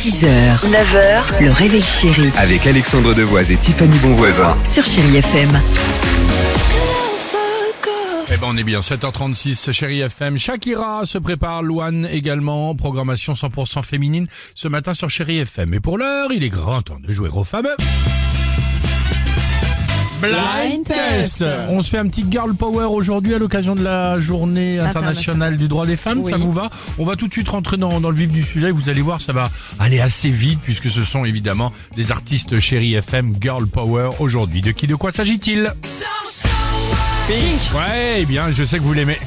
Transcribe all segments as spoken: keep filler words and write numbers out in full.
six heures, neuf heures, le réveil chéri Avec Alexandre Devoise et Tiffany Bonvoisin. sur Chéri F M. Eh ben on est bien, sept heures trente-six, Chéri F M. Shakira se prépare, Louane également, programmation cent pour cent féminine ce matin sur Chéri F M. Et pour l'heure, il est grand temps de jouer au fameux Blind Test. On se fait un petit girl power aujourd'hui à l'occasion de la journée internationale du droit des femmes, Oui. ça vous va? On va tout de suite rentrer dans, dans le vif du sujet, vous allez voir, ça va aller assez vite puisque ce sont évidemment des artistes Chéri F M girl power aujourd'hui. De qui, de quoi s'agit-il? Pink. Ouais, eh bien, je sais que vous l'aimez.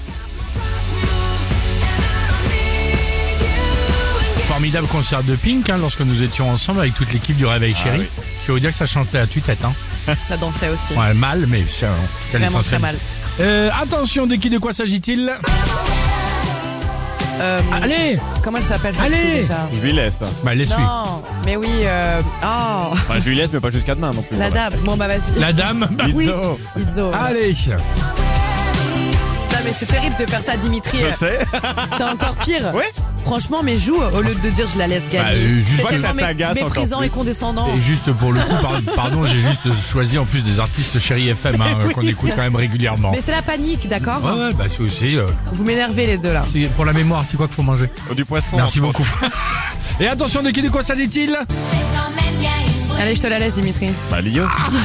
Formidable concert de Pink, hein, lorsque nous étions ensemble avec toute l'équipe du Réveil Chéri. oui. Je vais vous dire que ça chantait à tue-tête, hein. Ça dansait aussi. Ouais, mal, mais c'est en tout cas Vraiment l'essentiel. très mal. Euh, attention, de qui, de quoi s'agit-il? Euh, Allez, comment elle s'appelle Allez. celle-ci, déjà? Je lui laisse. bah laisse-lui. Non, mais oui. Euh... Oh, Enfin, je lui laisse, mais pas jusqu'à demain non plus. la voilà. dame. Bon bah vas-y. La dame, bah oui. Lizzo. Lizzo. Allez. Non mais c'est terrible de faire ça, Dimitri. Je sais. C'est encore pire. Oui. Franchement, mais joue au lieu de dire je la laisse Bah, gagner. euh, juste C'est que tellement ça mé- t'agace encore méprisant plus. et condescendant. Et juste pour le coup, par- pardon, j'ai juste choisi en plus des artistes Chéri F M, hein, qu'on écoute quand même régulièrement. Mais c'est la panique, d'accord? Ouais, ouais, bah c'est aussi... euh, Vous m'énervez les deux là. c'est- pour la mémoire, c'est quoi qu'il faut manger? Oh, du poisson. Merci entre beaucoup. Et attention, de qui, de quoi s'agit-il? Allez, je te la laisse, Dimitri. autres. Bah, Lio.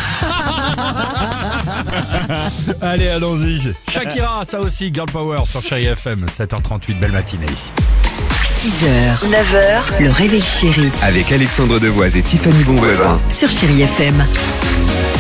Allez, allons-y. Shakira, ça aussi, Girl Power sur Chéri F M, sept heures trente-huit, belle matinée. six heures, neuf heures, le réveil chéri Avec Alexandre Devoise et Tiffany Bonvoisin. sur Chéri F M.